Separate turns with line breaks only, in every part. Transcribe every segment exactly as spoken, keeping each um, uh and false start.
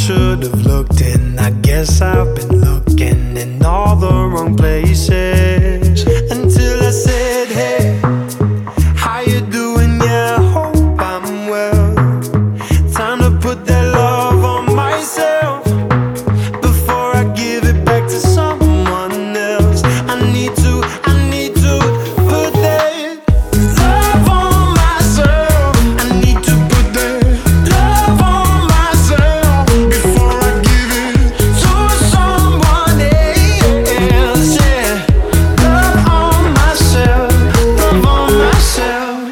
should have looked, and I guess I've been looking in all the wrong places. Until I said, hey, how you doing? Yeah, I hope I'm well. Time to put that love on myself before I give it back to someone else. I need to, I need to put that love on myself. I need to put that love on myself before I give it to someone else. Yeah, love on myself, love on myself.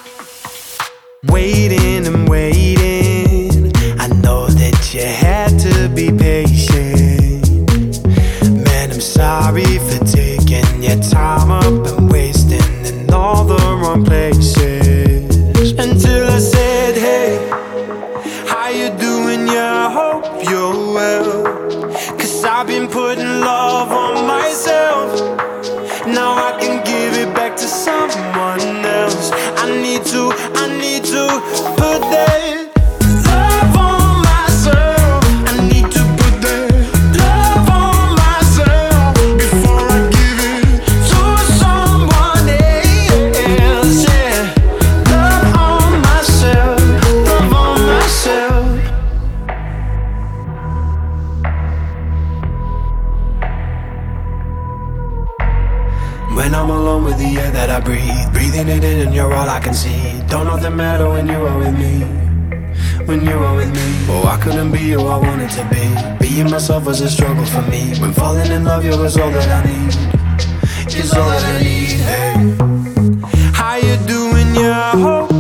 Waiting and waiting, I know that you had to be patient. Man, I'm sorry for taking your time up and wasting in all the wrong places. Until I said, hey, how you doing? Yeah, I hope you're well. Cause I've been putting love on myself. Now I can give it back to someone else. I need to, I need to put that love on myself. I need to put that love on myself before I give it to someone else. Yeah, love on myself, love on myself. When I'm alone with the air that I breathe, breathing it in and you're all I can see. Don't nothing matter when you are with me, when you are with me. Oh, I couldn't be who I wanted to be. Being myself was a struggle for me. When falling in love, you was all that I need, it's all that I need. Hey, how you doing? Yeah, I hope